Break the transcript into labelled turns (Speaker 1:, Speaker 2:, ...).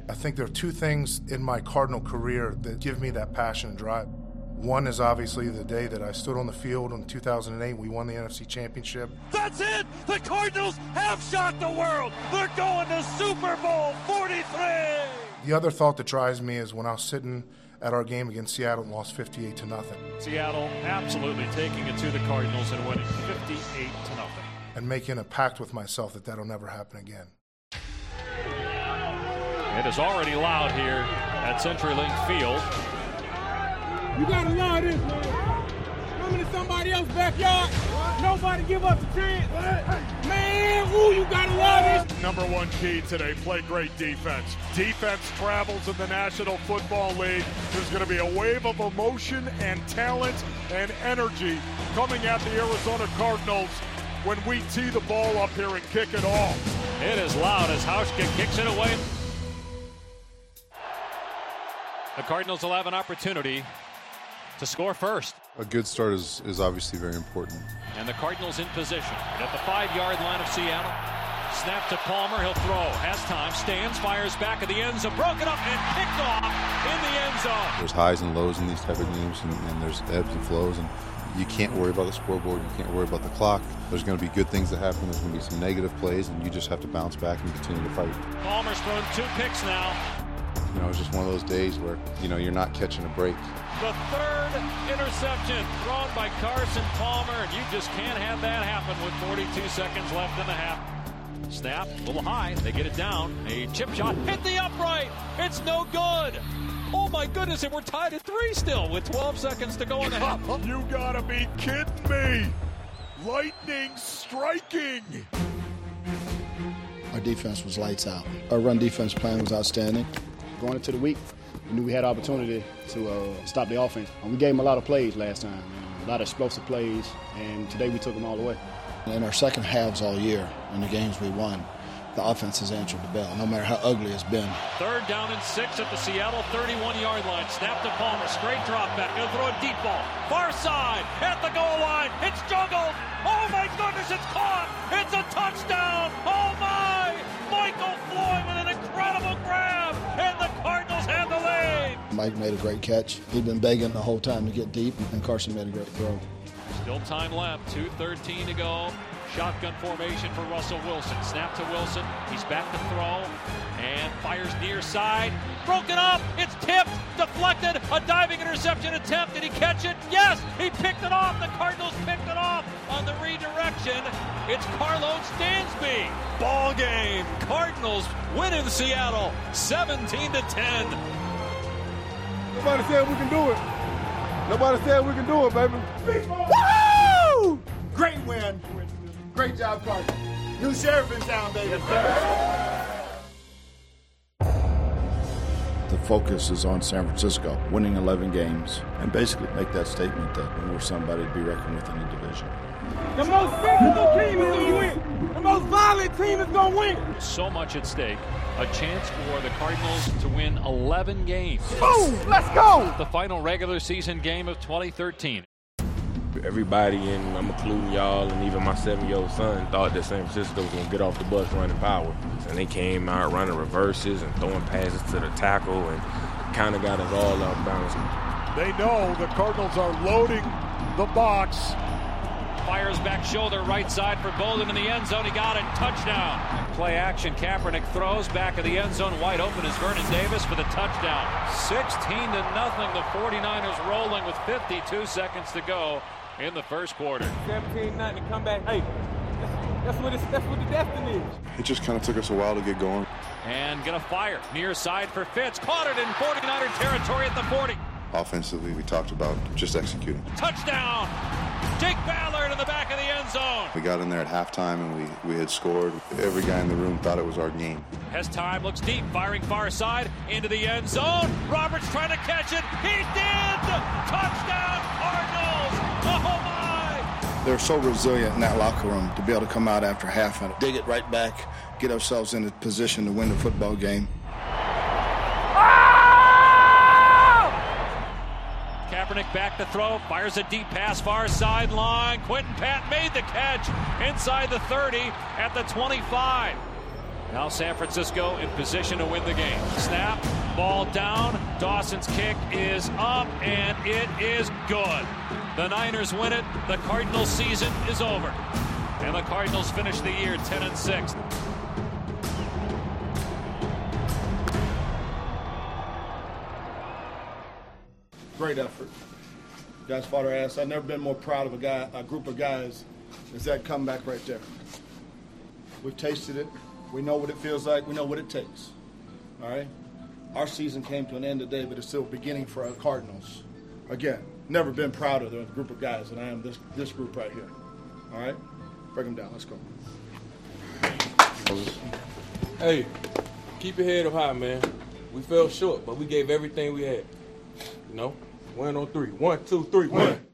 Speaker 1: I think there are two things in my Cardinal career that give me that passion and drive. One is obviously the day that I stood on the field in 2008. We won the NFC Championship.
Speaker 2: That's it! The Cardinals have shocked the world! They're going to Super Bowl 43!
Speaker 1: The other thought that drives me is when I was sitting at our game against Seattle and lost 58-0.
Speaker 3: Seattle absolutely taking it to the Cardinals and winning 58-0.
Speaker 1: And making a pact with myself that that'll never happen again.
Speaker 3: It is already loud here at CenturyLink Field.
Speaker 4: You gotta love this, man. Coming to somebody else's backyard, nobody give up the chance. Man, ooh, you gotta love this.
Speaker 5: Number one key today, play great defense. Defense travels in the National Football League. There's going to be a wave of emotion and talent and energy coming at the Arizona Cardinals when we tee the ball up here and kick it off.
Speaker 3: It is loud as Hauschka kicks it away. The Cardinals will have an opportunity to score first.
Speaker 6: A good start is obviously very important.
Speaker 3: And the Cardinals in position at the 5-yard line of Seattle. Snap to Palmer, he'll throw, has time, stands, fires back at the end zone, broken up and kicked off in the end zone.
Speaker 6: There's highs and lows in these type of games, and there's ebbs and flows, and you can't worry about the scoreboard, you can't worry about the clock. There's going to be good things that happen, there's going to be some negative plays, and you just have to bounce back and continue to fight.
Speaker 3: Palmer's thrown 2 picks now.
Speaker 6: You know, it's just one of those days where, you know, you're not catching a break.
Speaker 3: The third interception thrown by Carson Palmer, and you just can't have that happen with 42 seconds left in the half. Snap, a little high, they get it down. A chip shot, hit the upright. It's no good. Oh my goodness, and we're tied at 3 still with 12 seconds to go in the half.
Speaker 5: You gotta be kidding me. Lightning striking.
Speaker 7: Our defense was lights out. Our run defense plan was outstanding.
Speaker 8: Going into the week, we knew we had opportunity to stop the offense. We gave them a lot of plays last time, a lot of explosive plays, and today we took them all the way.
Speaker 7: In our second halves all year, in the games we won, the offense has answered the bell, no matter how ugly it's been.
Speaker 3: 3rd down and 6 at the Seattle 31-yard line. Snap to Palmer, straight drop back. He'll throw a deep ball. Far side, at the goal line. It's juggled. Oh my goodness, it's caught. It's a touchdown. Oh my. Michael Floyd with an incredible grab, and the Cardinals have the lead.
Speaker 7: Mike made a great catch. He'd been begging the whole time to get deep, and Carson made a great throw.
Speaker 3: Still time left, 2:13 to go. Shotgun formation for Russell Wilson. Snap to Wilson. He's back to throw and fires near side. Broken up. It's tipped, deflected. A diving interception attempt. Did he catch it? Yes, he picked it off. The Cardinals picked it off on the redirection. It's Carlos Dansby. Ball game. Cardinals win in Seattle, 17-10.
Speaker 4: Nobody said we can do it. Nobody said we can do it, baby.
Speaker 2: Woo!
Speaker 4: Great win. Great job, Carter. New sheriff in town, baby.
Speaker 7: The focus is on San Francisco, winning 11 games, and basically make that statement that we're somebody to be reckoned with in the division.
Speaker 4: The most physical team is going to win. The most violent team is going to win.
Speaker 3: So much at stake. A chance for the Cardinals to win 11 games.
Speaker 4: Boom! Let's go!
Speaker 3: The final regular season game of 2013.
Speaker 9: Everybody, and I'm including y'all and even my 7-year-old son, thought that San Francisco was going to get off the bus running power. And they came out running reverses and throwing passes to the tackle and kind of got us all off balance.
Speaker 5: They know the Cardinals are loading the box.
Speaker 3: Fires back shoulder, right side for Bolden in the end zone. He got it. Touchdown. Play action. Kaepernick throws back of the end zone. Wide open is Vernon Davis for the touchdown. 16-0. The 49ers rolling with 52 seconds to go in the first quarter.
Speaker 4: 17-0 to come back. Hey, that's what the destiny is.
Speaker 6: It just kind of took us a while to get going.
Speaker 3: And gonna fire. Near side for Fitz. Caught it in 49er territory at the 40.
Speaker 6: Offensively, we talked about just executing.
Speaker 3: Touchdown! Jake Ballard in the back of the end zone.
Speaker 6: We got in there at halftime and we had scored. Every guy in the room thought it was our game.
Speaker 3: Has time, looks deep, firing far side into the end zone. Roberts trying to catch it. He did! Touchdown Cardinals! Oh my!
Speaker 7: They're so resilient in that locker room to be able to come out after half and dig it right back, get ourselves in a position to win the football game.
Speaker 3: Kaepernick back to throw, fires a deep pass far sideline. Quentin Pat made the catch inside the 30 at the 25. Now San Francisco in position to win the game. Snap, ball down. Dawson's kick is up, and it is good. The Niners win it. The Cardinals' season is over. And the Cardinals finish the year 10-6.
Speaker 7: Great effort. Guys fought our ass. I've never been more proud of a group of guys as that comeback right there. We've tasted it. We know what it feels like. We know what it takes. All right? Our season came to an end today, but it's still beginning for our Cardinals. Again, never been prouder of a group of guys than I am this group right here. All right? Break them down. Let's go.
Speaker 10: Hey, keep your head up high, man. We fell short, but we gave everything we had. You know? 1 on 3. 1, 2, 3, 1.